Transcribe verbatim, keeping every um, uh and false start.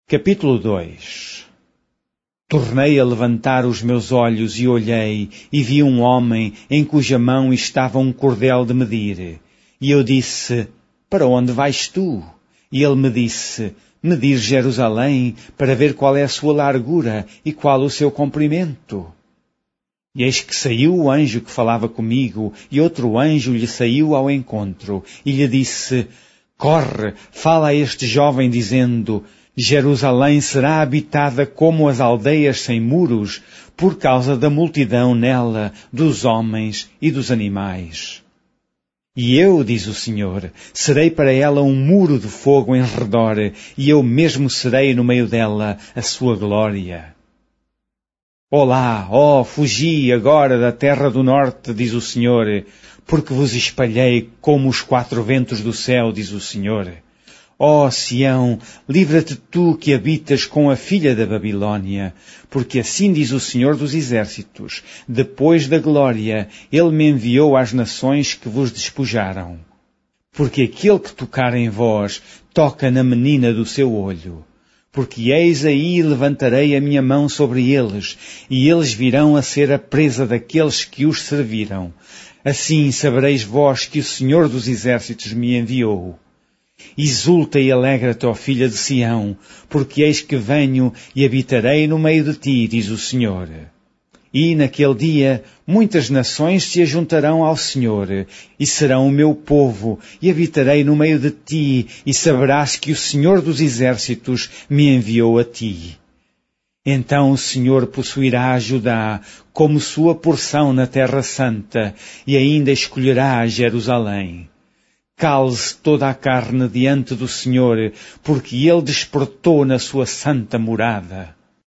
Capítulo dois. Tornei a levantar os meus olhos e olhei, e vi um homem em cuja mão estava um cordel de medir. E eu disse, para onde vais tu? E ele me disse, medir Jerusalém, para ver qual é a sua largura e qual o seu comprimento. E eis que saiu o anjo que falava comigo, e outro anjo lhe saiu ao encontro, e lhe disse, corre, fala a este jovem dizendo, Jerusalém será habitada como as aldeias sem muros, por causa da multidão nela, dos homens e dos animais. E eu, diz o Senhor, serei para ela um muro de fogo em redor, e eu mesmo serei no meio dela a sua glória. Olá, ó, fugi agora da terra do norte, diz o Senhor, porque vos espalhei como os quatro ventos do céu, diz o Senhor. Ó Sião, livra-te tu que habitas com a filha da Babilônia, porque assim diz o Senhor dos Exércitos, depois da glória, Ele me enviou às nações que vos despojaram. Porque aquele que tocar em vós, toca na menina do seu olho. Porque eis aí levantarei a minha mão sobre eles, e eles virão a ser a presa daqueles que os serviram. Assim sabereis vós que o Senhor dos Exércitos me enviou. Exulta e alegra-te, ó filha de Sião, porque eis que venho e habitarei no meio de ti, diz o Senhor. E naquele dia muitas nações se ajuntarão ao Senhor, e serão o meu povo, e habitarei no meio de ti, e saberás que o Senhor dos Exércitos me enviou a ti. Então o Senhor possuirá a Judá como sua porção na Terra Santa, e ainda escolherá a Jerusalém. Cale-se toda a carne diante do Senhor, porque Ele despertou na sua santa morada.